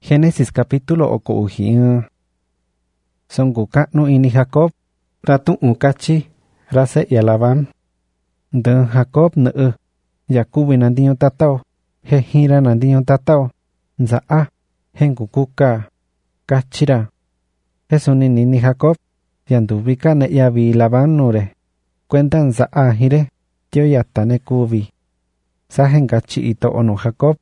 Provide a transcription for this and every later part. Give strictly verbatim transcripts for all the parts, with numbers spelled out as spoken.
Génesis capítulo oko uji ɨɨn. Songu ka'nu ini Jacob, ra tu'un katyi, ra se'ya Labán. Ndɨɨ Jacob nɨ'ɨ, yakuvi nantiñu tatao, je jin ra nantiñu tatao, nsa'a, je nkukuka, katyi ra. Je suni nini Jacob, yanduvi ka ne'ya vii Labán nuu-re, kuenda nsa'a jin-re, tyo yata ne kuvi. Sa je nkatyi ito'o nu Jacob,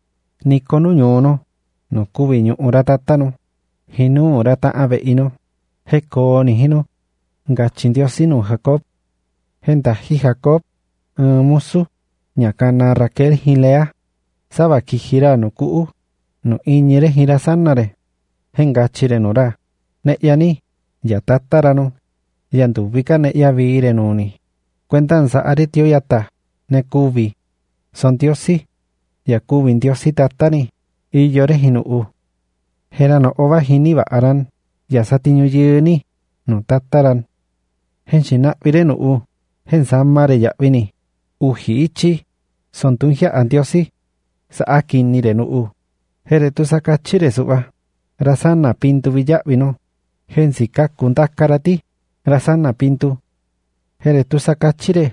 niko nu ñuu nu, nu kuvi ñu'u ra tata nu, jinuu ra ta'an ve'i nu, je koo ni jin nu, nkatyi Ndiosi nu Jacob. Je ntaji Jacob ɨɨn musu, ña kana Raquel jin Lea, sava kiji ra nu ku'u, nu iñi-re jin ra sana-re. Je nkatyi-re nu ra, ne'ya ni, ya tata ra nu, yanduvi ka ne'ya vii-re nuu-ni, kuenda nsa'a-re tyo yata, ne kuvi. So Ndiosi, yakuvi Ndiosi tata-ni, iyo-re jin nu'u. Je ra no'o va jini va'a-ran, ya satiñu yɨɨ-ni, nu tata-ran. Je nxina'vi-re nu'u, je nsama-re ya'vi-ni, uji ityi, so ntunjia'a Ndiosi, sa'a kini-re nu'u. Je retusa katyi-re su'va, ra sana pintu vi ya'vi nu, je nsikaku ndaka-ra ti, ra sana pintu. Je retusa katyi-re,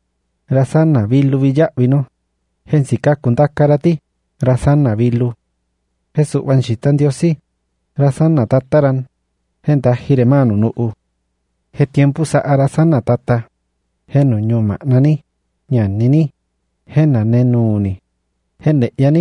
ra sana vilu vi ya'vi nu, je nsikaku ndaka-ra ti, ra sana vilu. Je su'va nxita Ndiosi, ra sana tata-ran, je ntaji-re maa nu nu'u. Je tiempu sa'a ra sana tata, je nu ñuu ma'na-ni, ñani-ni, je nane nuu-ni, je ne'ya-ni,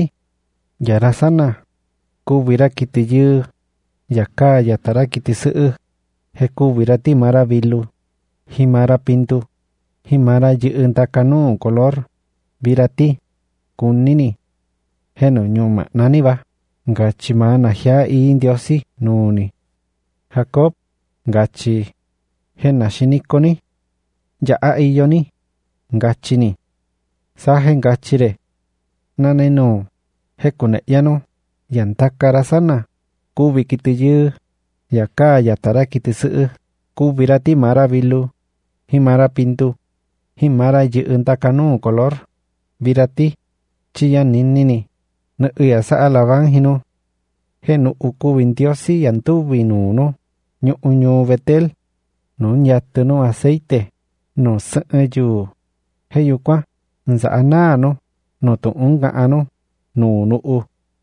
ya ra sana, kuvi ra kiti yɨɨ, ya kaa yata ra kiti sɨ'ɨ, je kuvi ra ti maa ra vilu, jin maa ra pintu, jin maa ra yɨ'ɨ ndaka nuu color, vi ra ti, kuni-ni. Je nu ñuu ma'na-ni va, nkatyi maa na jia ii Ndiosi nuu-ni. Jacob nkatyi, je na xinikó-ni, ya'a iyo-ni, nkatyi-ni. Sa je nkatyi-re, nane nuu, je kune'ya nu, ya ndaka ra sana, kuvi kiti yɨɨ, ya kaa yata ra kiti sɨ'ɨ, kuvi ra ti maa ra vilu, jin maa ra pintu, jin maa ra yɨ'ɨ ndaka nuu color, vi ra ti, tyi yanini-ni, nɨ'ɨ ya sa'a Labán jin nu. Je nu'u kuvi Ndiosi ya ntuvi nuu nu, ñu'u ñuu Betel, nu nyatɨ nu aceite, nu sɨ'ɨn yuu. Je yukuan, nsa'a naa nu, nu tu'un ka'an nu, nuu nu'u.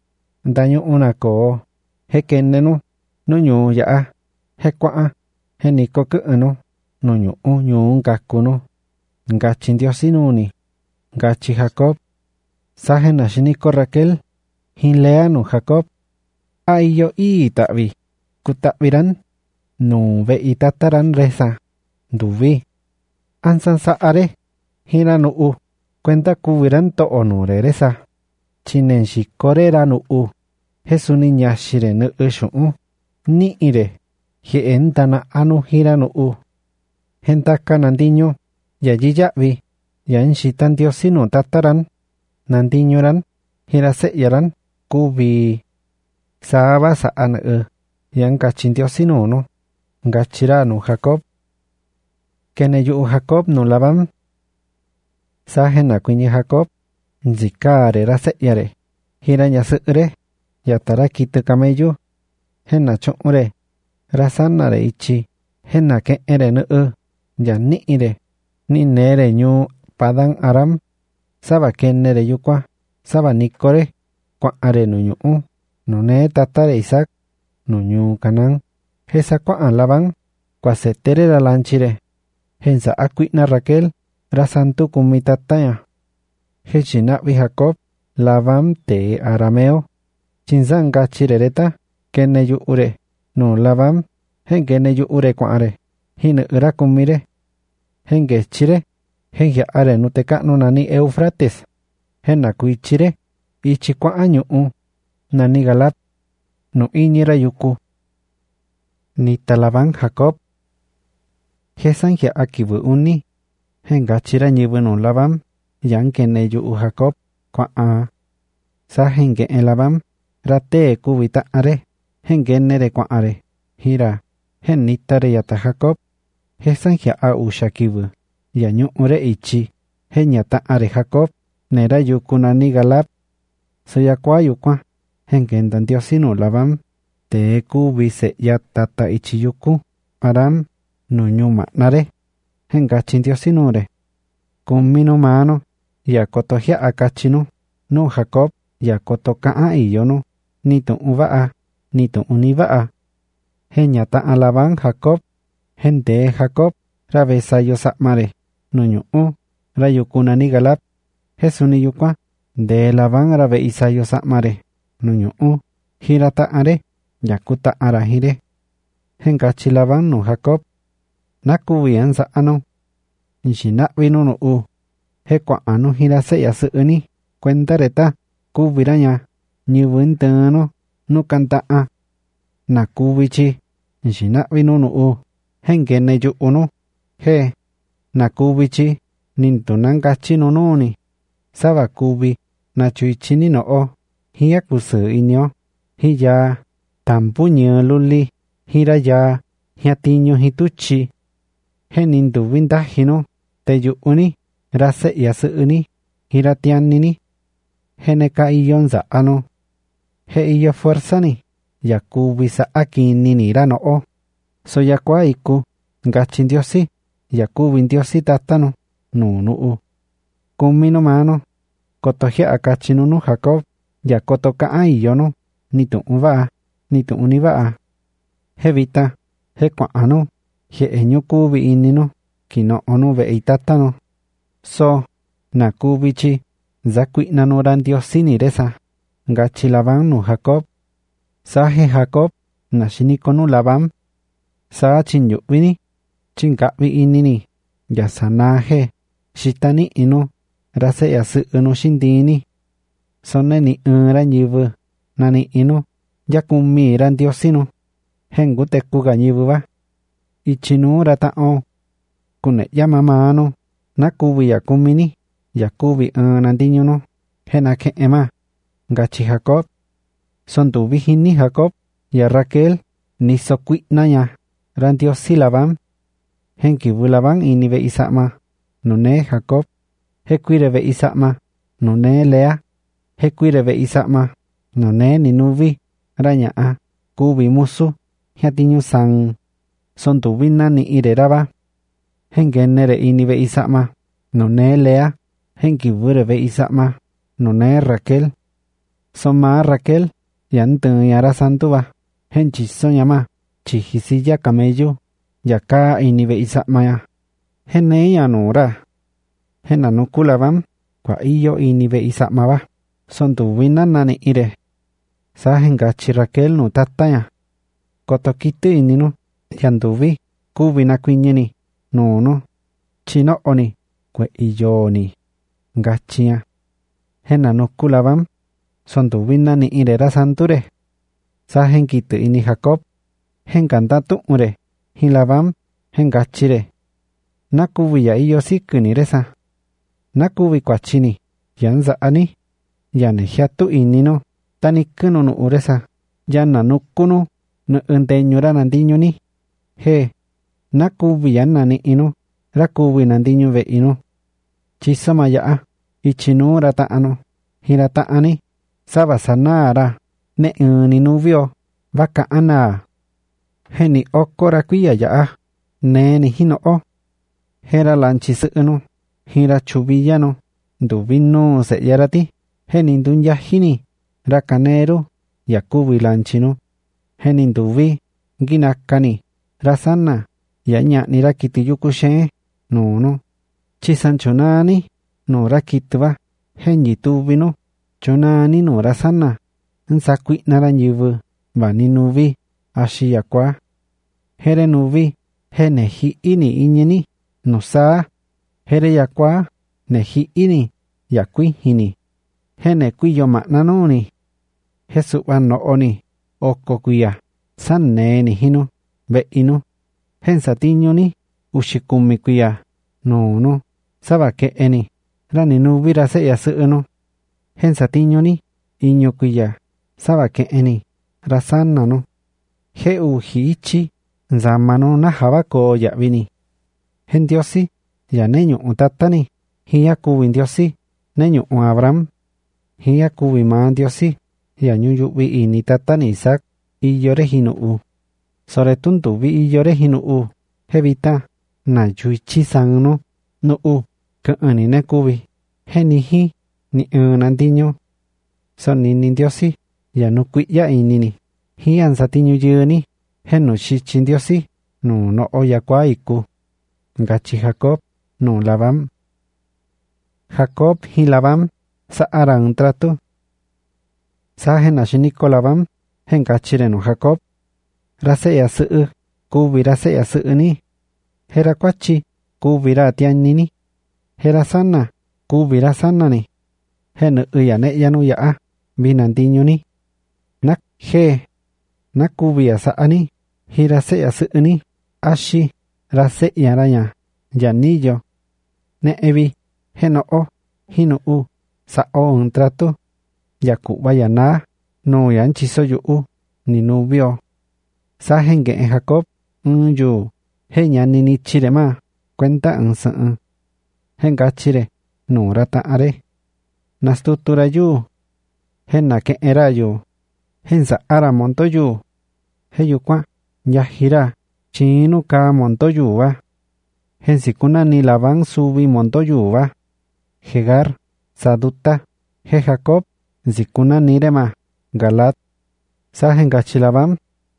Ndañu'u na koo, je kene nu, nu ñuu ya'a, je kua'an, je niko kɨ'ɨn nu, nu ñu'u ñuu nkaku nu, nkatyi Ndiosi nuu-ni. Nkatyi Jacob. Sa je na xiniko Raquel, jin Lea nu Jacob, a iyo ii ta'vi, kuta'vi-ran, nuu ve'i tata-ran resa, nduvi. A nsansa'a-re, jin ra nu'u, kuenda kuvi ra nto'o nuu-re resa, tyi ne nxiko-re ra nu'u, je suni ñaxi-re nɨ'ɨ xu'un, ni'i-re, jie'e ntana'a nu jin ra nu'u. Je ndaka nantiñu, ya yɨya'vi, ya nxita Ndiosi nuu tata-ran, nantiñu-ran, jin ra se'ya-ran, kuvi. Saa va sa'a nɨ'ɨ, ya nkatyi Ndiosi nuu nu, nkatyi ra nu Jacob. Kene yu'u Jacob nu Labán. Sa je nakuiñi Jacob, nsikaa-re ra se'ya-re, jin ra ñasɨ'ɨ-re, yata ra kitɨ camellu. Je nachu'un-re, ra sana-re ityi, je nake'en-re nɨ'ɨ, ya ni'i-re, ni'ne-re ñuu Padán Aram. Sava kene-re yukuan, sava niko-re, kua'an-re nu ñu'u, nu nee tata-re Isaac, nu ñuu Canaán. Je sa kua'an Labán, kuasete-re ra lanchi-re, je nsa'a kui'na Raquel, ra santu kumi tata-ña. Je nxina'vi Jacob, Labán tee arameo, tyi nsa nkatyi-re reta, kene yu'u-re, nu Labán, je nkene yu'u-re kua'an-re, jin nɨ'ɨ ra kumi-re. Je nketyi-re, je njia'a-re nute ka'nu nani Eufrates, je nakuityi-re, ityi kua'an ñu'u, nani Galad, nu iñi ra yuku. Nita Labán Jacob. Je sa njia'a kivɨ uni, je nkatyi ra ñivɨ nu Labán, ya nkene yu'u Jacob, kua'an. Sa je nke'en Labán, ra tee kuvi ta'an-re, je nkene-re kua'an-re, jin ra, je nita-re yata Jacob. Je sa njia'a uxa kivɨ, ya ñu'u-re ityi, je ñata'an-re Jacob, ne ra yuku nani Galad. So yakuaa yukuan, Henkenta Ndiosi nu Labán, te kuvi se'ya tata ichiyuku, Aram, nu ñuma'nare. Henkachi Ndiosi nure. Kumi nu mano, ya koto jia'a kachi nu, nu Jacob, ya koto ka'an iyo nu, ni tu'un va'a, ni tu'un ni va'a. Heña ta'a Labán Jacob, hente Jacob, ra vesayo sa'mare, nu ñu'u, ra yukuna ni Galad. Hesu ni yukua, de Labán ra veisayo sa'mare, nu ñu'u, hira ta'are, yaku ta'ara hire. Henkachi Labán nu Jacob, nakuvian sa'anu, nxina'vi nu nu'u, he kua'anu hira se'ya sɨ'ɨni, kuenta reta, kuviraña, ñɨvɨ ntɨɨnu, nu kanta'a. Nakuvichi, nxina'vi nu nu'u, henkene yu'unu, he, nakuvichi, nintu nankachi nu nuni, sava kuvi, nachuichi ni no'o, hiya kusɨ inio, hiya, tampu ñɨɨ luli, hira ya, hiatiñu hituchi. He nintuvi ndajinu, te yu'uni, ra se'ya sɨ'ɨni, hira tiannini. Hene ka iyo nsa'anu. He iyo fuerzani, ya kuvi sa'a kinini ra no'o. So yakua iku, nkachi Ndiosi, ya kuvi Ndiosi tatanu, nu nu'u. Kumi nu mano, koto jia'a kachinu nu Jacob, ya koto ka'an iyo nu, ni tu'un va'a, ni tu'un ni va'a. He vita, he kua'anu, jie'e ñu kuvi ininu, kino'o nu ve'i tatanu. So, nakuvichi, nsakui'nanu ra Ndiosi ni resa, nkachi Labán nu Jacob. Sa he Jacob, naxiniko nu Labán. Sa chinyu'vini, chinka'vi inini, ya sanaa he, xitani'inu, ra se'ya sɨ'ɨnu xintini. Sone ni ɨɨn ra ñɨvɨ, nani'inu, ya kumi ra Ndiosinu, he nkutekuga ñɨvɨ va. Ichinu ra ta'o, kune'ya mamanu, nakuvi ya kumini, ya kuvi ɨɨn nantiñunu, he nake'en ma, nkachi Jacob. So ntuvi jini Jacob, ya Raquel, niso kui'naña, ra Ndiosi Labán. He nkivɨ Labán ini ve'i sa'ma, nune Jacob. He kuire ve'i sa'ma, nune Lea. He kuire ve'i sa'ma, nune ni nuvi, ra ña'a, kuvi musu, hiatiñu san. So ntuvi nani'ire ra va. He nkenere ini ve'i sa'ma, nune Lea. He nkivɨre ve'i sa'ma, nune Raquel. So maa Raquel, ya ntɨɨña ra santu va. He nchisoña ma, chiji silla camellu, ya kaa ini ve'i sa'maya. He neña nu ra. He nanuku Labán, kua iyo ini ve'i sa'ma va. So ntuvi nani'ire. Sa he nkachi Raquel nu tataña. Koto kitɨ ininu, ya ntuvi, kuvi nakuiñini, nunu, chino'oni, kue'i yooni, nkachiña. He nanuku Labán, so ntuvi nani'ire ra santure. Sa he nkitɨ ini Jacob, he nkantatu'ure, hi Labán, he nkachire. Nakuvi ya iyo sikɨni resa. Nakuvi kuachini, ya nsa'ani, ya ne jiatu ininu, tanikɨnu nu'u resa, ya nanukunu, nɨ'ɨ nteñu ra nantiñuni. He, nakuvi ya nani'inu, ra kuvi nantiñu ve'inu. Chiso ma ya'a, ichinu ra ta'anu, hira ta'ani, sava sanaa ra, ne ɨɨn ni nuvio, va ka'an naa. He ni oko ra kuiya ya'a, ne ni jino'o. He ra lanchi sɨ'ɨnu, hira chuviyanu, ntuvi nuu se'ya rati, he ni ntunyajini, ra kaneru, ya kuvi lanchinu. He ni ntuvi, nkinakani, ra sana, ya ña'ni ra kiti yuku xeen, nunu. Chisan chunani, nu ra kiti va, he nyituvinu, chunani nu ra sana, nsakui'na ra ñɨvɨ, va ni nuvi, axi yakua. Here nuvi, he ne ji'ini iñini, nu saa. Here yakua, ne ji'ini, ya kuijini. He ne kuiyo ma'na nuni. He su'va no'oni, oko kuiya, sanneeni jinu, ve'inu. He nsatiñuni, uxi kumi kuiya, nunu, sava ke'eni, ra ni nuvi ra se'ya sɨ'ɨnu. He nsatiñuni, iñu kuiya, sava ke'eni, ra sananu. He uji ichi, nsamanu naja va koo ya'vini. He Ndiosi, ya ne ñu'u tatani, hiya kuvi Ndiosi, ne ñu'u Abraham. Hiya kuvi maa Ndiosi, ya ñuyu'vi ini tatani Isaac iyore jinu'u. Sore tuntuvi iyore jinu'u jevita na yuichi sannu nu'u kɨ'ɨn nine kuvi jeni jí ni ɨɨn nantiñu. Sonini Ndiosi ya nukui'ya inini jí ansatiñu yɨɨni je nu xichi Ndiosi nu no'o yakuaa iku, ngachi Jacob nu Labán. Jacob jin Labán sa'ara ɨɨn tratu. Sa je naxiniko Labán je nkachire nu Jacob: ra se'ya sɨ'ɨ kuvi ra se'ya sɨ'ɨni, je ra kuachi kuvi ra atiannini, je ra sana kuvi ra sanani, je nɨ'ɨ ya ne'ya nu ya'a vi nantiñuni. Na je na kuvi ya sa'ani ji ra se'ya sɨ'ɨni axi ra se'ya raña ya niyo. Ne'e vi je no'o jinu'u sa'o ɨɨn tratu ya ku'va ya naa nu ya nchiso yu'u ni nuvio. Sa je nke'en Jacob ɨɨn yuu je ñanini chire maa kuenta ɨɨn sɨ'ɨn. Je nkachire nu ra ta'an-re: nastutu ra yuu, je nake'en ra yuu, je nsa'ara monto yuu. Je yukuan yaji ra chiin nu kaa monto yuu va. Je nsikunani Labán suvi monto yuu va Jegar Saduta. Je Jacob nsikunani-re maa Galad. Sa je nkachi Labán: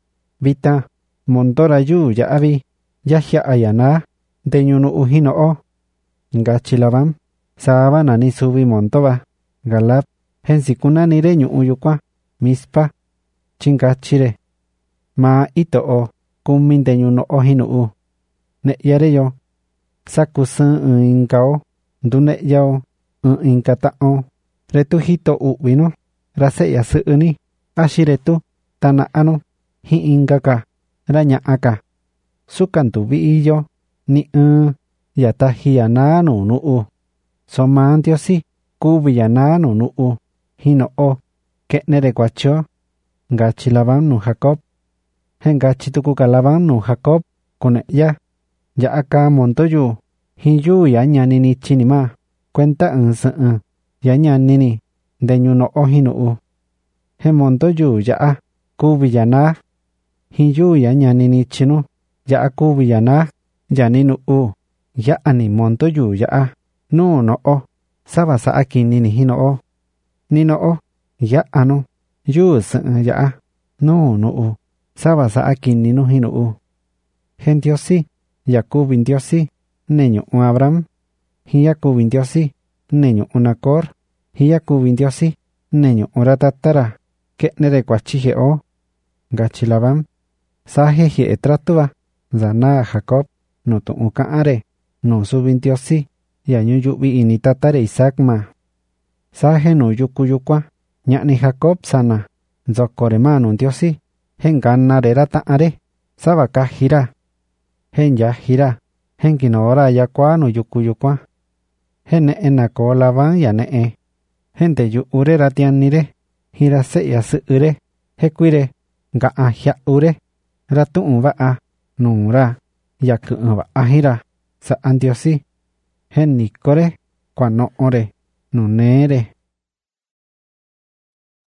vita monto ra yuu ya'a vi yajia'a ya naa nteñu nu'u jino'o. Ngachi Labán: sava nani suvi monto va Galad. Je nsikunani-re ñu'u yukuan Mispa. Chinkachire: maa ito'o kumi nteñu no'o jinu'u. Ne'ya-re-yo saku sɨɨn ɨɨn inkao ndune'yao ɨɨn inka ta'an-o retu jito u'vi nu ra se'ya sɨ'ɨni axi retu tana'a nu jin inka ka ra ña'a ka. Suka ntuvi iyo ni ɨɨn ya taji ya naa nuu nu'u. So maa Ndiosi kuvi ya naa nuu nu'u jino'o ke'ne-re kuachio. Ngachi Labán nu Jacob. Je ngachi tuku ka Labán nu Jacob kune'ya ya'a kaa monto yuu jin yuu ya ñanini chini maa kuenta ɨɨn sɨ'ɨn ya ñanini nteñu no'o jinu'u. Je monto yuu ya'a kuvi ya naa jin yuu ya ñanini chinu ya'a kuvi ya naa yani nu'u ya'ani monto yuu ya'a nuu no'o sava sa'a kinini jino'o. Ni no'o ya'a nu yuu sɨ'ɨn ya'a nuu nu'u sava sa'a kini nu jinu'u. Je Ndiosi ya kuvi Ndiosi ne ñu'u Abraham, jin ya kuvi Ndiosi ne ñu'u Nacor, jin ya kuvi Ndiosi ne ñu'u ra tata-ra ke'ne-re kuachi jie'o. Ngachi Labán: sa je jie'e tratu va nsa naa Jacob nu tu'un ka'an-re nu suvi Ndiosi ya ñuyu'vi ini tata-re Isaac maa. Sa je nu yuku yukuan ña'ni Jacob sana nsoko-re maa nu Ndiosi je nkana-re ra ta'an-re sava kaji-ra. Je nyaji-ra je nkinoo-ra yakuaa nu yuku yukuan. Je ne'e nakoo Labán ya ne'e. Je nteyu'u-re ra tiani-re jin ra se'ya sɨ'ɨ-re je kuii-re nka'an jia'u-re ra tu'un va'a nuu-ra ya kɨ'ɨn va'a jin-ra sa'a Ndiosi. Je niko-re kuano'o-re nu nee-re